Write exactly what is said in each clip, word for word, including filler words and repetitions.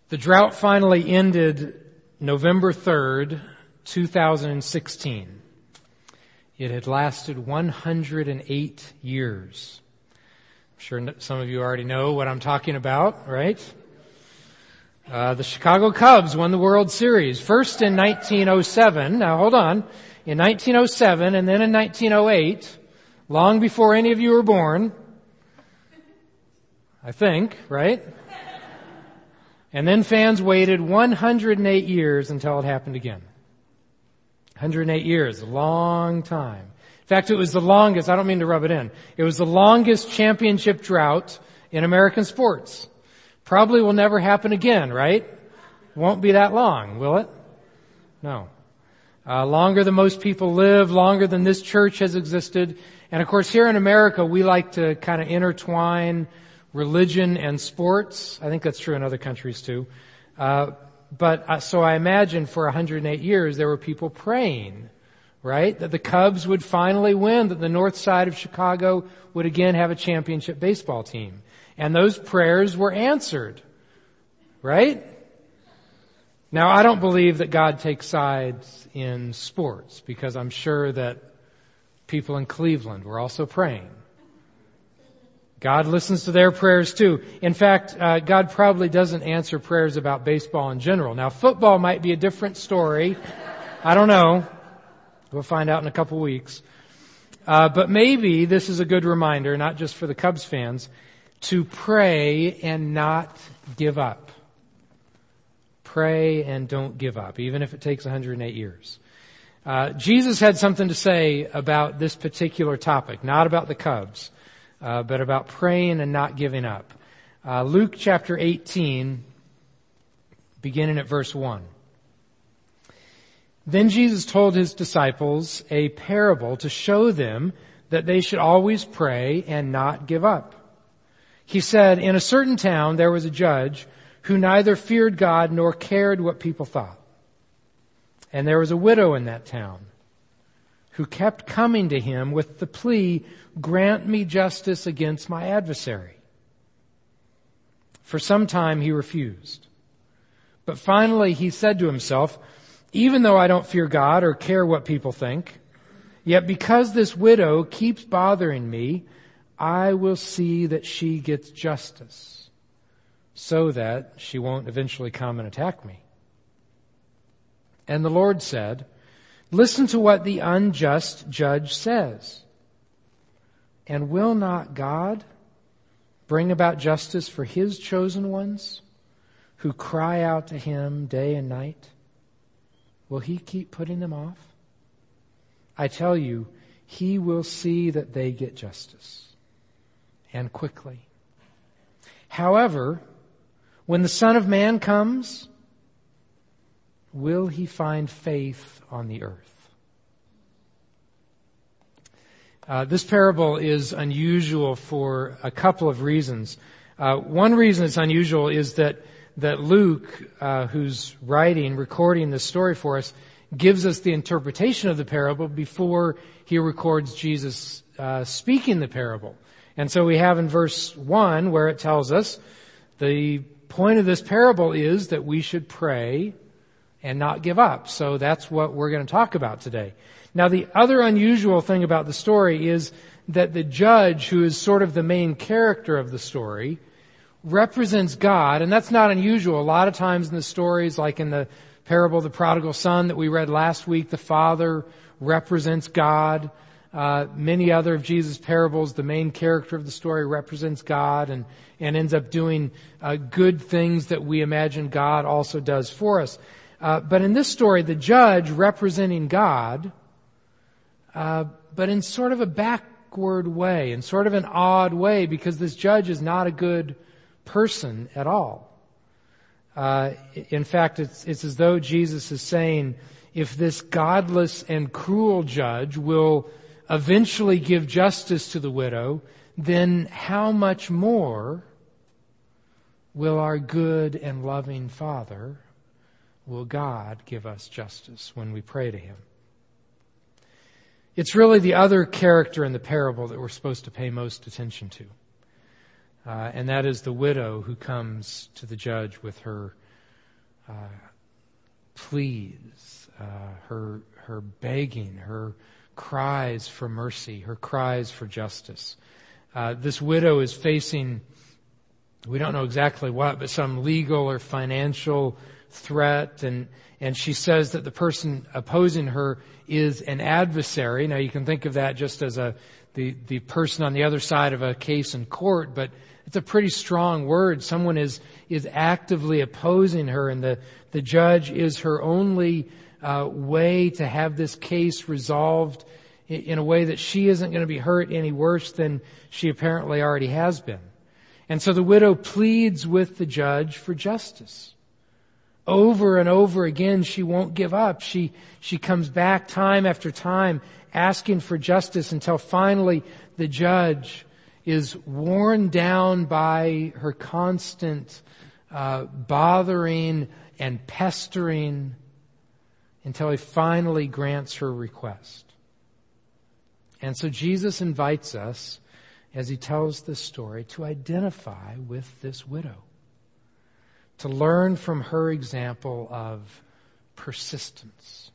The drought finally ended November third, two thousand sixteen. It had lasted one hundred eight years. I'm sure some of you already know what I'm talking about, right? Uh, the Chicago Cubs won the World Series, first in nineteen oh seven. Now hold on. In nineteen oh seven and then in nineteen oh eight, long before any of you were born, I think, right? And then fans waited one hundred eight years until it happened again. one hundred eight years, a long time. In fact, it was the longest, I don't mean to rub it in, it was the longest championship drought in American sports. Probably will never happen again, right? Won't be that long, will it? No. Uh, longer than most people live, longer than this church has existed. And of course, here in America, we like to kind of intertwine religion and sports. I think that's true in other countries too. Uh, but uh, so I imagine for one hundred eight years there were people praying, right? That the Cubs would finally win, that the north side of Chicago would again have a championship baseball team. And those prayers were answered, right? Now, I don't believe that God takes sides in sports, because I'm sure that people in Cleveland were also praying. God listens to their prayers too. In fact, uh, God probably doesn't answer prayers about baseball in general. Now, football might be a different story. I don't know. We'll find out in a couple weeks. Uh, but maybe this is a good reminder, not just for the Cubs fans, to pray and not give up. Pray and don't give up, even if it takes one hundred eight years. Uh, Jesus had something to say about this particular topic, not about the Cubs. Uh, but about praying and not giving up. Uh, Luke chapter eighteen, beginning at verse one. Then Jesus told his disciples a parable to show them that they should always pray and not give up. He said, in a certain town there was a judge who neither feared God nor cared what people thought. And there was a widow in that town who kept coming to him with the plea, grant me justice against my adversary. For some time he refused. But finally he said to himself, even though I don't fear God or care what people think, yet because this widow keeps bothering me, I will see that she gets justice, so that she won't eventually come and attack me. And the Lord said, listen to what the unjust judge says. And will not God bring about justice for his chosen ones who cry out to him day and night? Will he keep putting them off? I tell you, he will see that they get justice, and quickly. However, when the Son of Man comes, will he find faith on the earth? Uh, this parable is unusual for a couple of reasons. Uh, one reason it's unusual is that that Luke, uh, who's writing, recording this story for us, gives us the interpretation of the parable before he records Jesus uh, speaking the parable. And so we have in verse one where it tells us the point of this parable is that we should pray and not give up. So that's what we're going to talk about today. Now, the other unusual thing about the story is that the judge, who is sort of the main character of the story, represents God, and that's not unusual. A lot of times in the stories, like in the parable of the prodigal son that we read last week, the father represents God. Uh, many other of Jesus' parables, the main character of the story represents God and, and ends up doing uh, good things that we imagine God also does for us. Uh, but in this story, the judge representing God, uh, but in sort of a backward way, in sort of an odd way, because this judge is not a good person at all. Uh, in fact, it's, it's as though Jesus is saying, if this godless and cruel judge will eventually give justice to the widow, then how much more will our good and loving Father, will God give us justice when we pray to Him? It's really the other character in the parable that we're supposed to pay most attention to. Uh, and that is the widow who comes to the judge with her uh, pleas, uh, her her begging, her cries for mercy, her cries for justice. Uh, this widow is facing, we don't know exactly what, but some legal or financial threat, and and she says that the person opposing her is an adversary. Now you can think of that just as a the the person on the other side of a case in court, but it's a pretty strong word. Someone is is actively opposing her, and the the judge is her only uh, way to have this case resolved in, in a way that she isn't going to be hurt any worse than she apparently already has been. And so the widow pleads with the judge for justice. Over and over again, she won't give up. She, she comes back time after time asking for justice until finally the judge is worn down by her constant uh, bothering and pestering until he finally grants her request. And so Jesus invites us, as he tells this story, to identify with this widow, to learn from her example of persistence.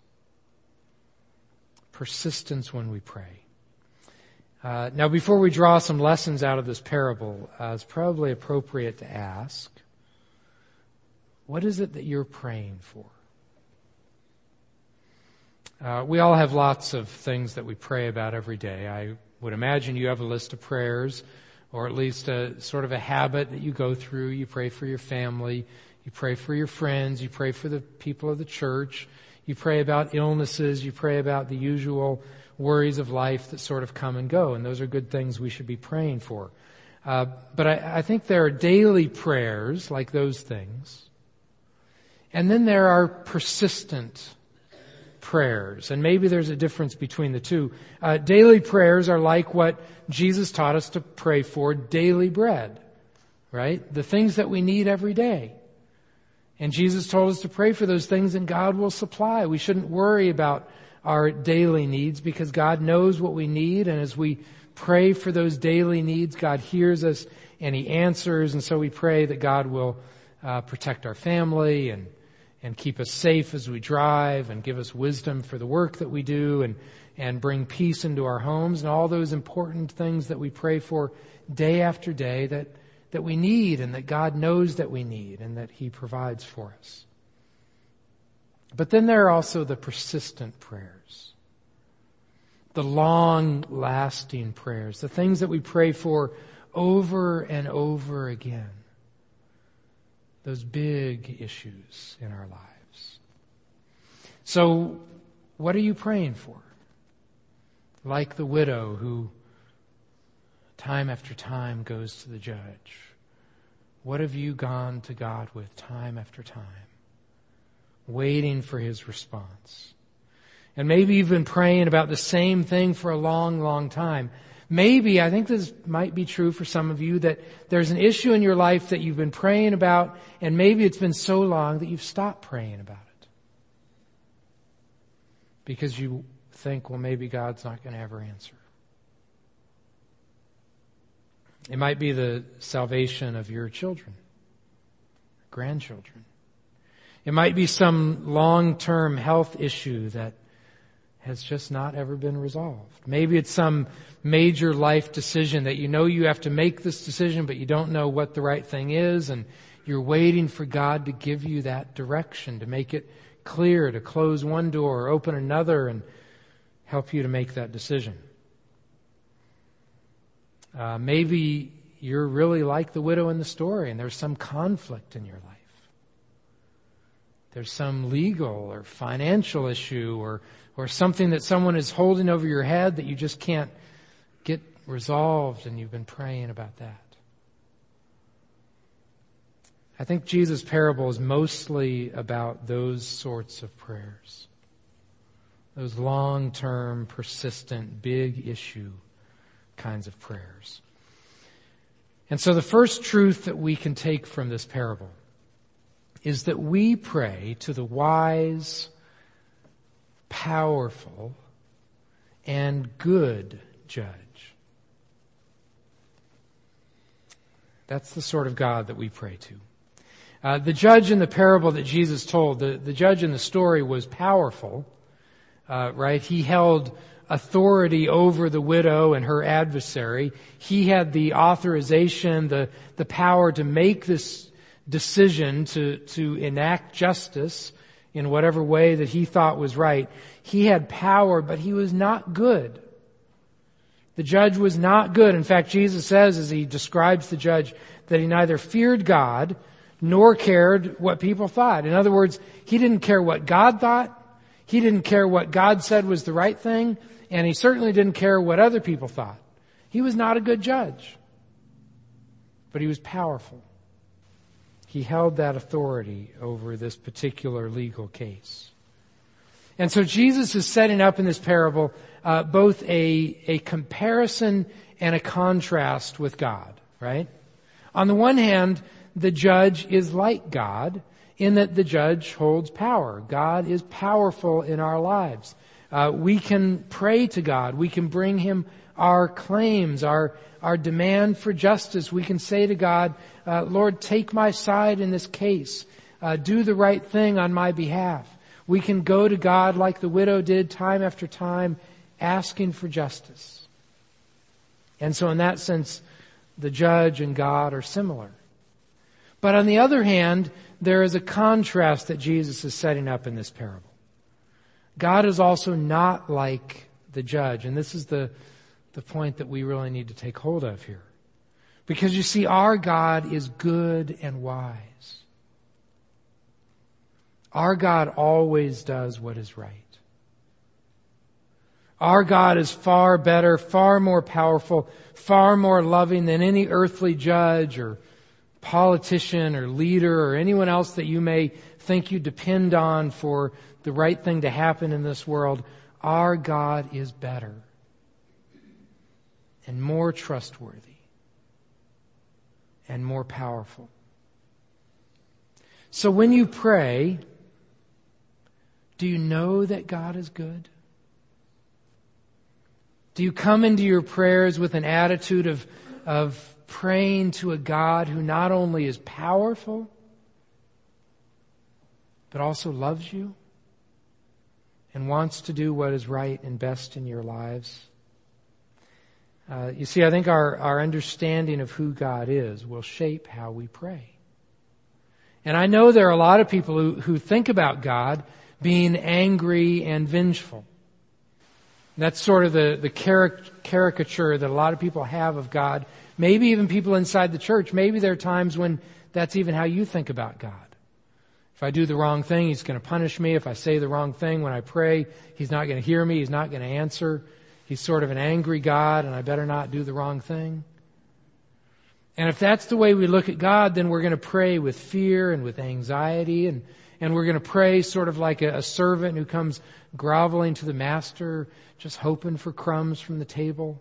Persistence when we pray. Uh, now, before we draw some lessons out of this parable, uh, it's probably appropriate to ask, what is it that you're praying for? Uh, we all have lots of things that we pray about every day. I would imagine you have a list of prayers, or at least a sort of a habit that you go through. You pray for your family, you pray for your friends, you pray for the people of the church, you pray about illnesses, you pray about the usual worries of life that sort of come and go, and those are good things we should be praying for. Uh, but I, I think there are daily prayers like those things, and then there are persistent prayers, and maybe there's a difference between the two. Uh, daily prayers are like what Jesus taught us to pray for, daily bread, right? The things that we need every day. And Jesus told us to pray for those things and God will supply. We shouldn't worry about our daily needs because God knows what we need, and as we pray for those daily needs, God hears us and He answers, and so we pray that God will uh, protect our family and and keep us safe as we drive and give us wisdom for the work that we do and, and bring peace into our homes and all those important things that we pray for day after day that, that we need and that God knows that we need and that He provides for us. But then there are also the persistent prayers, the long-lasting prayers, the things that we pray for over and over again. Those big issues in our lives. So, what are you praying for? Like the widow who time after time goes to the judge. What have you gone to God with time after time? Waiting for His response. And maybe you've been praying about the same thing for a long, long time. Maybe, I think this might be true for some of you, that there's an issue in your life that you've been praying about, and maybe it's been so long that you've stopped praying about it. Because you think, well, maybe God's not going to ever answer. It might be the salvation of your children, grandchildren. It might be some long-term health issue that has just not ever been resolved. Maybe it's some major life decision that you know you have to make this decision, but you don't know what the right thing is, and you're waiting for God to give you that direction, to make it clear, to close one door, open another, and help you to make that decision. Uh, maybe you're really like the widow in the story, and there's some conflict in your life. There's some legal or financial issue or or something that someone is holding over your head that you just can't get resolved, and you've been praying about that. I think Jesus' parable is mostly about those sorts of prayers. Those long-term, persistent, big issue kinds of prayers. And so the first truth that we can take from this parable is that we pray to the wise, powerful, and good judge. That's the sort of God that we pray to. Uh, the judge in the parable that Jesus told, the, the judge in the story was powerful, uh, right? He held authority over the widow and her adversary. He had the authorization, the, the power to make this decision to, to enact justice in whatever way that he thought was right. He had power, but he was not good. The judge was not good. In fact, Jesus says, as he describes the judge, that he neither feared God nor cared what people thought. In other words, he didn't care what God thought. He didn't care what God said was the right thing. And he certainly didn't care what other people thought. He was not a good judge. But he was powerful. He held that authority over this particular legal case. And so Jesus is setting up in this parable uh, both a, a comparison and a contrast with God, right? On the one hand, the judge is like God in that the judge holds power. God is powerful in our lives. Uh, we can pray to God. We can bring Him our claims, our our demand for justice. We can say to God, uh, Lord, take my side in this case. Uh, do the right thing on my behalf. We can go to God like the widow did time after time, asking for justice. And so in that sense, the judge and God are similar. But on the other hand, there is a contrast that Jesus is setting up in this parable. God is also not like the judge. And this is the, the point that we really need to take hold of here. Because you see, our God is good and wise. Our God always does what is right. Our God is far better, far more powerful, far more loving than any earthly judge or politician or leader or anyone else that you may think you depend on for the right thing to happen in this world. Our God is better and more trustworthy and more powerful. So when you pray, do you know that God is good? Do you come into your prayers with an attitude of, of praying to a God who not only is powerful, but also loves you and wants to do what is right and best in your lives? Uh, you see, I think our, our understanding of who God is will shape how we pray. And I know there are a lot of people who, who think about God being angry and vengeful. That's sort of the, the caric- caricature that a lot of people have of God. Maybe even people inside the church. Maybe there are times when that's even how you think about God. If I do the wrong thing, He's going to punish me. If I say the wrong thing when I pray, He's not going to hear me. He's not going to answer. He's sort of an angry God, and I better not do the wrong thing. And if that's the way we look at God, then we're going to pray with fear and with anxiety, and, and we're going to pray sort of like a, a servant who comes groveling to the master, just hoping for crumbs from the table.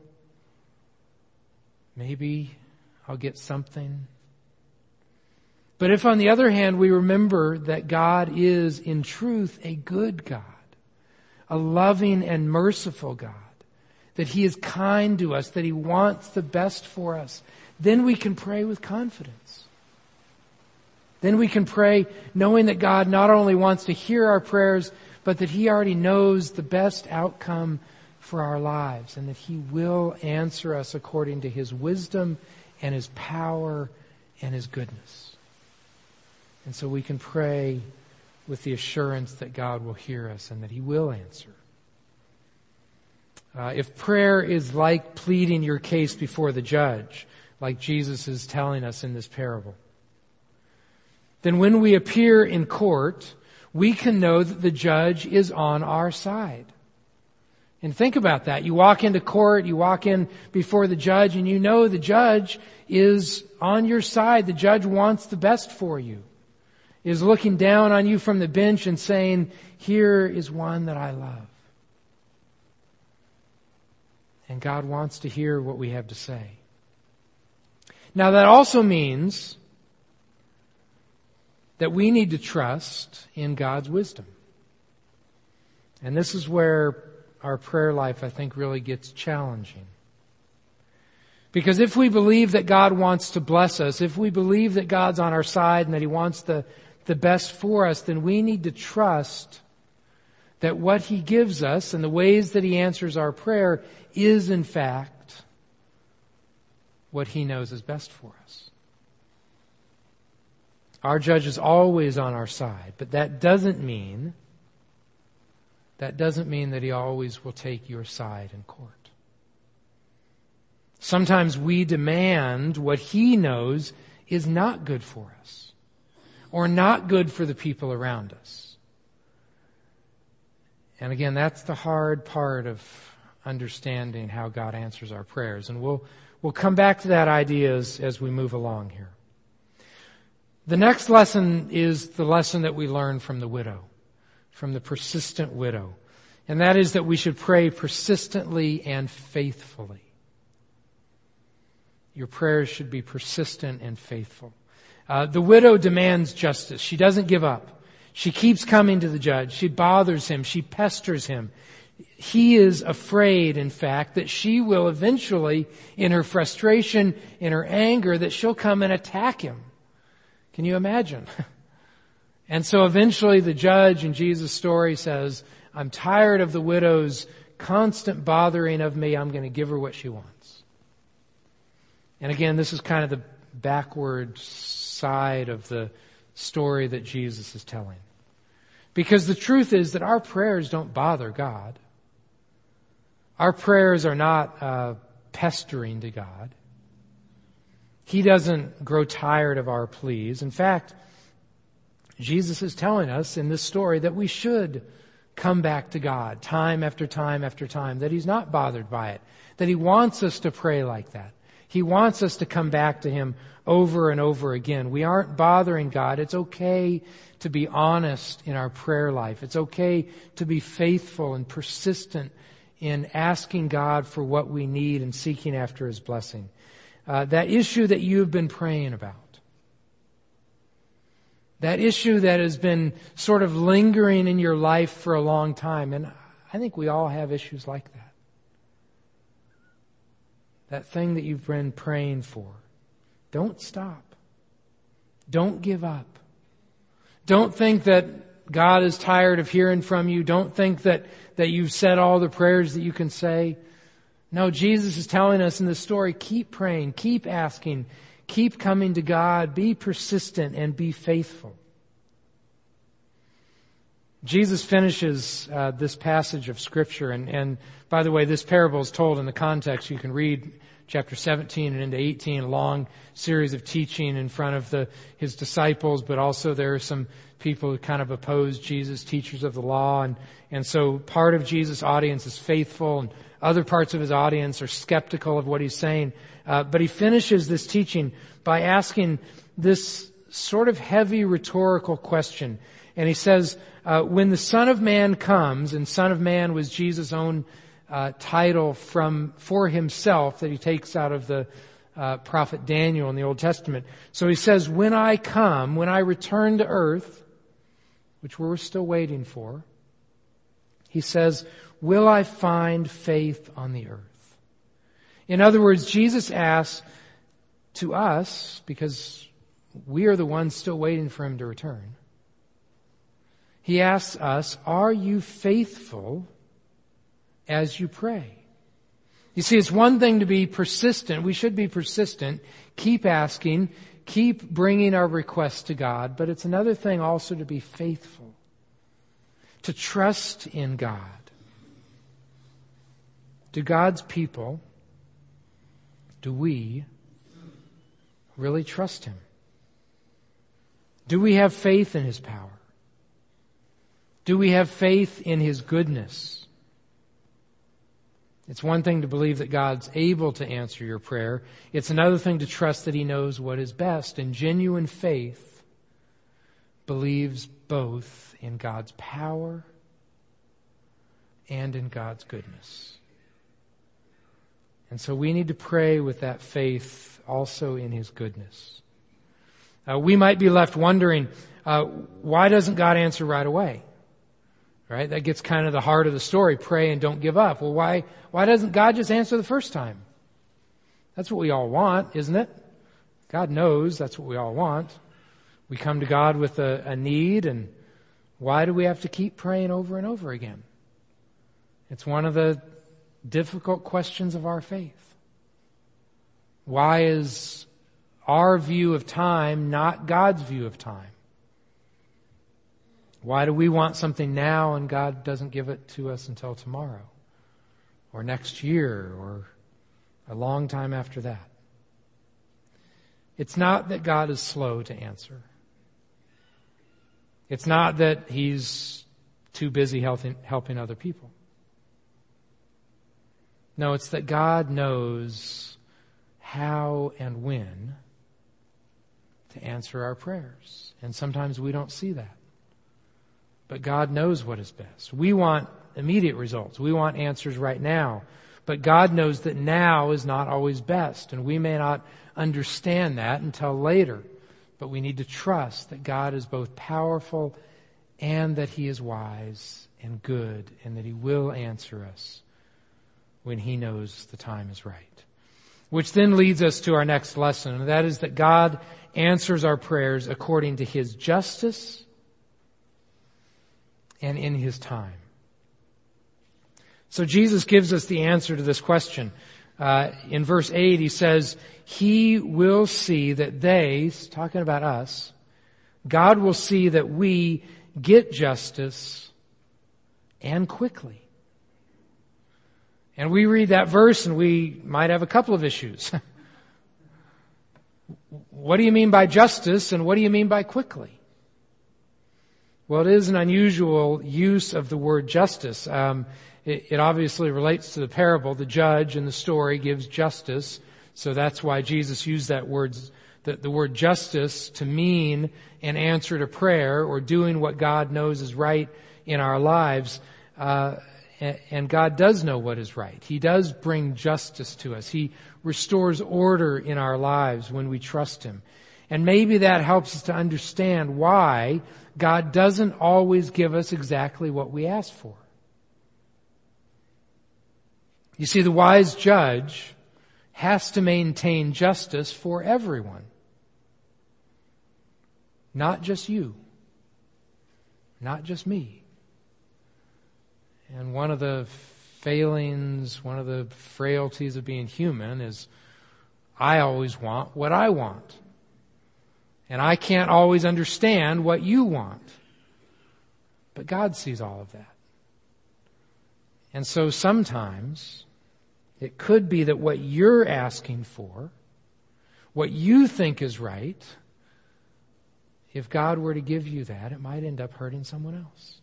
Maybe I'll get something. But if on the other hand we remember that God is in truth a good God, a loving and merciful God, that He is kind to us, that He wants the best for us, then we can pray with confidence. Then we can pray knowing that God not only wants to hear our prayers, but that He already knows the best outcome for our lives and that He will answer us according to His wisdom and His power and His goodness. And so we can pray with the assurance that God will hear us and that He will answer. Uh, if prayer is like pleading your case before the judge, like Jesus is telling us in this parable, then when we appear in court, we can know that the judge is on our side. And think about that. You walk into court, you walk in before the judge, and you know the judge is on your side. The judge wants the best for you, is looking down on you from the bench and saying, here is one that I love. And God wants to hear what we have to say. Now that also means that we need to trust in God's wisdom. And this is where our prayer life, I think, really gets challenging. Because if we believe that God wants to bless us, if we believe that God's on our side and that He wants the, the best for us, then we need to trust that what He gives us and the ways that He answers our prayer is in fact what He knows is best for us. Our Judge is always on our side, but that doesn't mean, that doesn't mean that He always will take your side in court. Sometimes we demand what He knows is not good for us, or not good for the people around us. And again, that's the hard part of understanding how God answers our prayers. And we'll, we'll come back to that idea as, as we move along here. The next lesson is the lesson that we learn from the widow, from the persistent widow. And that is that we should pray persistently and faithfully. Your prayers should be persistent and faithful. Uh, the widow demands justice. She doesn't give up. She keeps coming to the judge. She bothers him. She pesters him. He is afraid, in fact, that she will eventually, in her frustration, in her anger, that she'll come and attack him. Can you imagine? And so eventually the judge in Jesus' story says, I'm tired of the widow's constant bothering of me. I'm going to give her what she wants. And again, this is kind of the backward side of the story that Jesus is telling. Because the truth is that our prayers don't bother God. Our prayers are not uh, pestering to God. He doesn't grow tired of our pleas. In fact, Jesus is telling us in this story that we should come back to God time after time after time, that He's not bothered by it, that He wants us to pray like that. He wants us to come back to Him over and over again. We aren't bothering God. It's okay to be honest in our prayer life. It's okay to be faithful and persistent in asking God for what we need and seeking after His blessing. Uh, that issue that you've been praying about, that issue that has been sort of lingering in your life for a long time, and I think we all have issues like that. That thing that you've been praying for. Don't stop. Don't give up. Don't think that God is tired of hearing from you. Don't think that, that you've said all the prayers that you can say. No, Jesus is telling us in this story, keep praying, keep asking, keep coming to God, be persistent and be faithful. Jesus finishes uh, this passage of Scripture, and, and by the way, this parable is told in the context. You can read chapter seventeen and into eighteen, a long series of teaching in front of the His disciples, but also there are some people who kind of oppose Jesus, teachers of the law, and, and so part of Jesus' audience is faithful, and other parts of His audience are skeptical of what He's saying. Uh, but He finishes this teaching by asking this sort of heavy rhetorical question. And He says, uh, when the Son of Man comes, and Son of Man was Jesus' own uh, title from for Himself that He takes out of the uh, prophet Daniel in the Old Testament. So He says, when I come, when I return to earth, which we're still waiting for, He says, will I find faith on the earth? In other words, Jesus asks to us, because we are the ones still waiting for Him to return, He asks us, are you faithful as you pray? You see, it's one thing to be persistent. We should be persistent, keep asking, keep bringing our requests to God, but it's another thing also to be faithful, to trust in God. Do God's people, do we really trust Him? Do we have faith in His power? Do we have faith in His goodness? It's one thing to believe that God's able to answer your prayer. It's another thing to trust that He knows what is best. And genuine faith believes both in God's power and in God's goodness. And so we need to pray with that faith also in His goodness. Uh, we might be left wondering, uh, why doesn't God answer right away? Right? That gets kind of the heart of the story. Pray and don't give up. Well, why, why doesn't God just answer the first time? That's what we all want, isn't it? God knows that's what we all want. We come to God with a, a need, and why do we have to keep praying over and over again? It's one of the difficult questions of our faith. Why is our view of time not God's view of time? Why do we want something now and God doesn't give it to us until tomorrow or next year or a long time after that? It's not that God is slow to answer. It's not that He's too busy helping, helping other people. No, it's that God knows how and when to answer our prayers. And sometimes we don't see that. But God knows what is best. We want immediate results. We want answers right now. But God knows that now is not always best. And we may not understand that until later. But we need to trust that God is both powerful and that He is wise and good and that He will answer us when He knows the time is right. Which then leads us to our next lesson, and that is that God answers our prayers according to His justice and in His time. So Jesus gives us the answer to this question. Uh, in verse eight, He says, He will see that they, talking about us, God will see that we get justice and quickly. And we read that verse and we might have a couple of issues. What do you mean by justice and what do you mean by quickly? Well, it is an unusual use of the word justice. Um, it, it obviously relates to the parable. The judge in the story gives justice. So that's why Jesus used that word, the, the word justice to mean an answer to prayer or doing what God knows is right in our lives. Uh, and God does know what is right. He does bring justice to us. He restores order in our lives when we trust Him. And maybe that helps us to understand why God doesn't always give us exactly what we ask for. You see, the wise judge has to maintain justice for everyone. Not just you. Not just me. And one of the failings, one of the frailties of being human is I always want what I want. And I can't always understand what you want. But God sees all of that. And so sometimes it could be that what you're asking for, what you think is right, if God were to give you that, it might end up hurting someone else.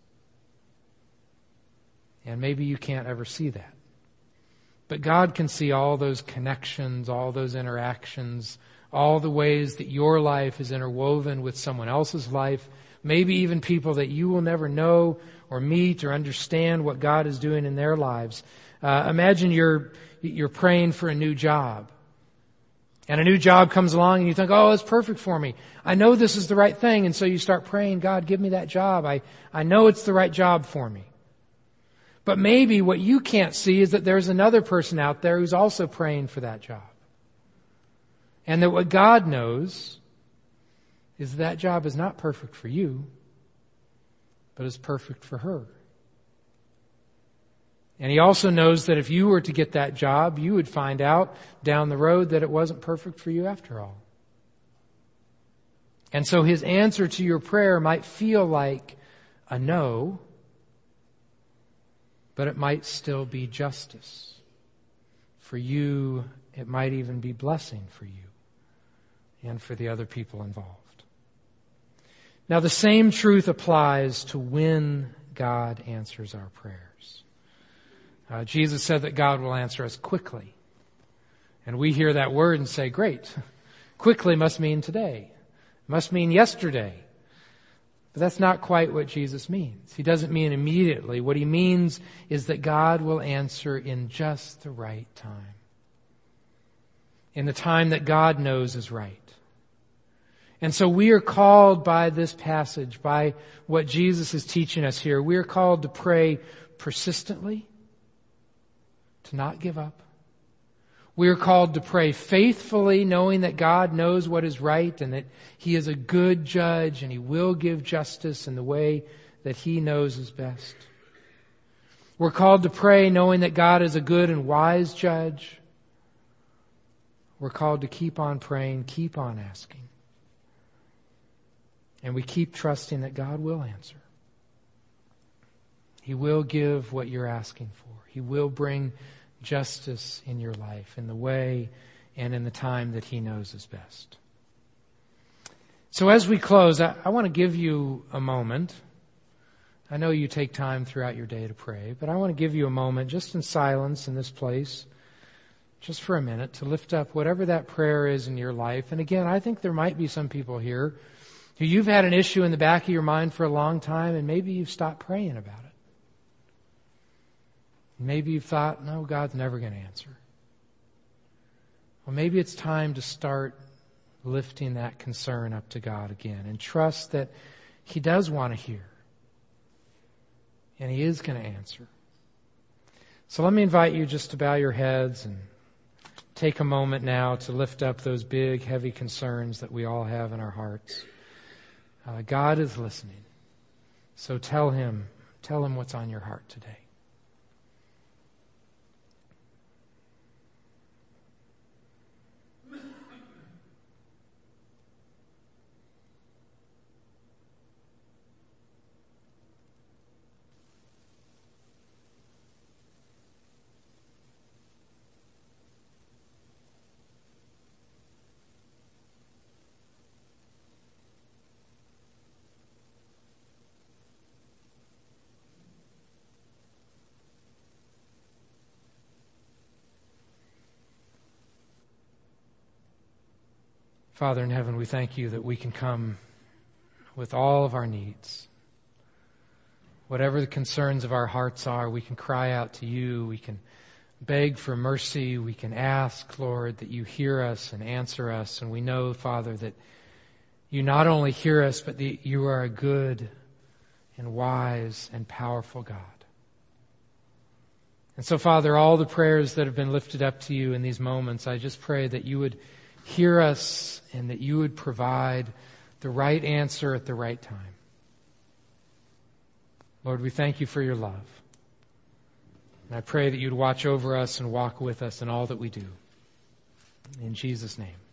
And maybe you can't ever see that. But God can see all those connections, all those interactions, all the ways that your life is interwoven with someone else's life, maybe even people that you will never know or meet or understand what God is doing in their lives. Uh, imagine you're you're praying for a new job. And a new job comes along and you think, oh, it's perfect for me. I know this is the right thing. And so you start praying, God, give me that job. I, I know it's the right job for me. But maybe what you can't see is that there's another person out there who's also praying for that job. And that what God knows is that job is not perfect for you, but is perfect for her. And He also knows that if you were to get that job, you would find out down the road that it wasn't perfect for you after all. And so His answer to your prayer might feel like a no, but it might still be justice. For you, it might even be blessing for you and for the other people involved. Now, the same truth applies to when God answers our prayers. Uh, Jesus said that God will answer us quickly. And we hear that word and say, great. Quickly must mean today. Must mean yesterday. But that's not quite what Jesus means. He doesn't mean immediately. What He means is that God will answer in just the right time. In the time that God knows is right. And so we are called by this passage, by what Jesus is teaching us here, we are called to pray persistently, to not give up. We are called to pray faithfully, knowing that God knows what is right and that He is a good judge and He will give justice in the way that He knows is best. We're called to pray knowing that God is a good and wise judge. We're called to keep on praying, keep on asking. And we keep trusting that God will answer. He will give what you're asking for. He will bring justice in your life in the way and in the time that He knows is best. So as we close, I, I want to give you a moment. I know you take time throughout your day to pray, but I want to give you a moment just in silence in this place, just for a minute, to lift up whatever that prayer is in your life. And again, I think there might be some people here who you've had an issue in the back of your mind for a long time, and maybe you've stopped praying about it. Maybe you've thought, no, God's never going to answer. Well, maybe it's time to start lifting that concern up to God again and trust that He does want to hear. And He is going to answer. So let me invite you just to bow your heads and take a moment now to lift up those big, heavy concerns that we all have in our hearts. Uh, God is listening. So tell Him, tell Him what's on your heart today. Father in heaven, we thank You that we can come with all of our needs. Whatever the concerns of our hearts are, we can cry out to You. We can beg for mercy. We can ask, Lord, that You hear us and answer us. And we know, Father, that You not only hear us, but that You are a good and wise and powerful God. And so, Father, all the prayers that have been lifted up to You in these moments, I just pray that You would hear us and that You would provide the right answer at the right time. Lord, we thank You for Your love. And I pray that You'd watch over us and walk with us in all that we do. In Jesus' name.